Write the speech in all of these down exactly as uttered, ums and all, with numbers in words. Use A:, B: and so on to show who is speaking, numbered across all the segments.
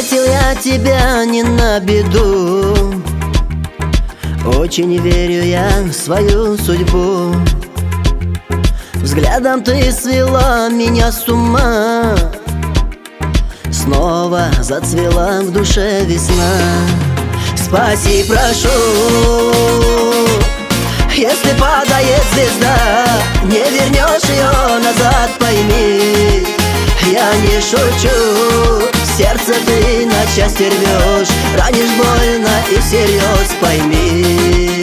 A: Встретил я тебя не на беду, очень верю я в свою судьбу. Взглядом ты свела меня с ума, снова зацвела в душе весна. Спаси, прошу, если падает звезда, не вернешь ее назад, пойми, я не шучу. Сердце ты на части рвешь, ранишь больно и всерьез, пойми.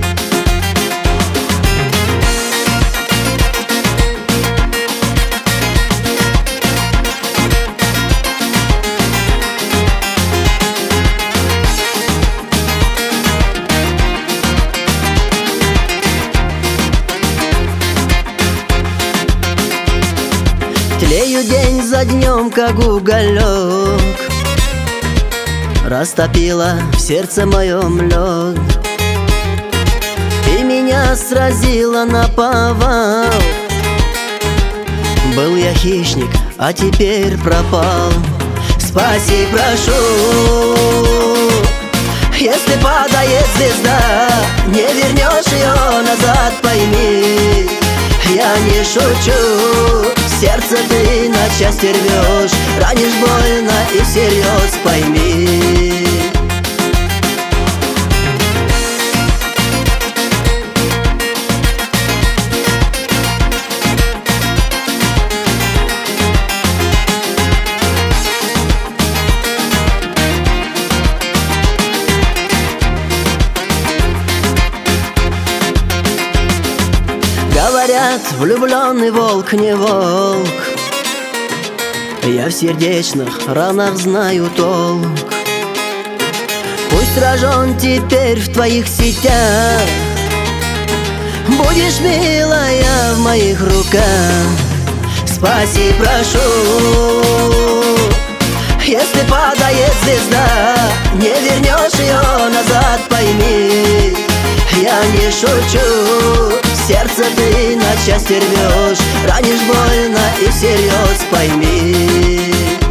A: Тлею день за днем, как уголек, растопила в сердце моем лед. Ты меня сразила наповал, был я хищник, а теперь пропал. Спаси, прошу, если падает звезда, не вернешь ее назад, пойми, я не шучу. Сердце ты на части рвешь, ранишь больно и всерьез, пойми. Говорят, влюбленный волк не волк, я в сердечных ранах знаю толк. Пусть рожен теперь в твоих сетях, будешь, милая, в моих руках. Спаси, прошу, если падает звезда, не вернешь ее назад, пойми, я не шучу. Сердце ты на части рвешь, ранишь больно и всерьез, пойми.